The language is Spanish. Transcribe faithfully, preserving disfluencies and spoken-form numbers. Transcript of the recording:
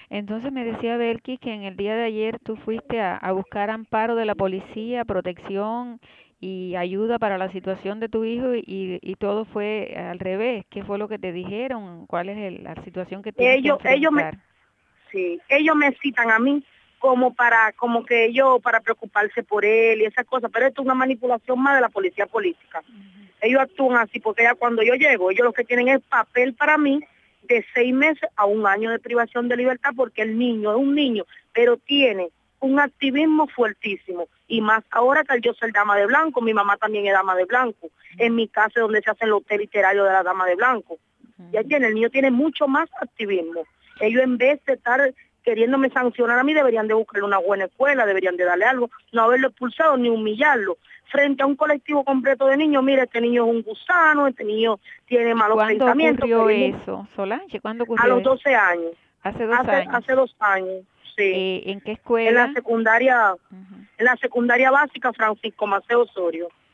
Entonces me decía Belkis que en el día de ayer tú fuiste a, a buscar amparo de la policía, protección y ayuda para la situación de tu hijo y, y todo fue al revés. ¿Qué fue lo que te dijeron? ¿Cuál es el- la situación que tienes que Ellos, ellos me, enfrentar? sí, ellos me citan a mí como para, como que ellos para preocuparse por él y esas cosas, pero esto es una manipulación más de la policía política. Ellos actúan así porque ya cuando yo llego, ellos lo que tienen es papel para mí de seis meses a un año de privación de libertad porque el niño es un niño, pero tiene un activismo fuertísimo y más ahora que al yo ser dama de blanco, mi mamá también es dama de blanco, en mi casa es donde se hacen los té literarios de la dama de blanco. Ya tiene, el niño tiene mucho más activismo. Ellos en vez de estar queriéndome sancionar a mí, deberían de buscarle una buena escuela, deberían de darle algo, no haberlo expulsado ni humillarlo. Frente a un colectivo completo de niños, mira, este niño es un gusano, este niño tiene ¿Y malos cuándo pensamientos, ocurrió queriendo, eso, Solange? ¿Cuándo a ocurrió los eso? doce años, Hace dos hace años. hace dos años, sí, Eh, ¿en qué en la escuela? secundaria, Ujú. en la secundaria básica Francisco Maceo Osorio.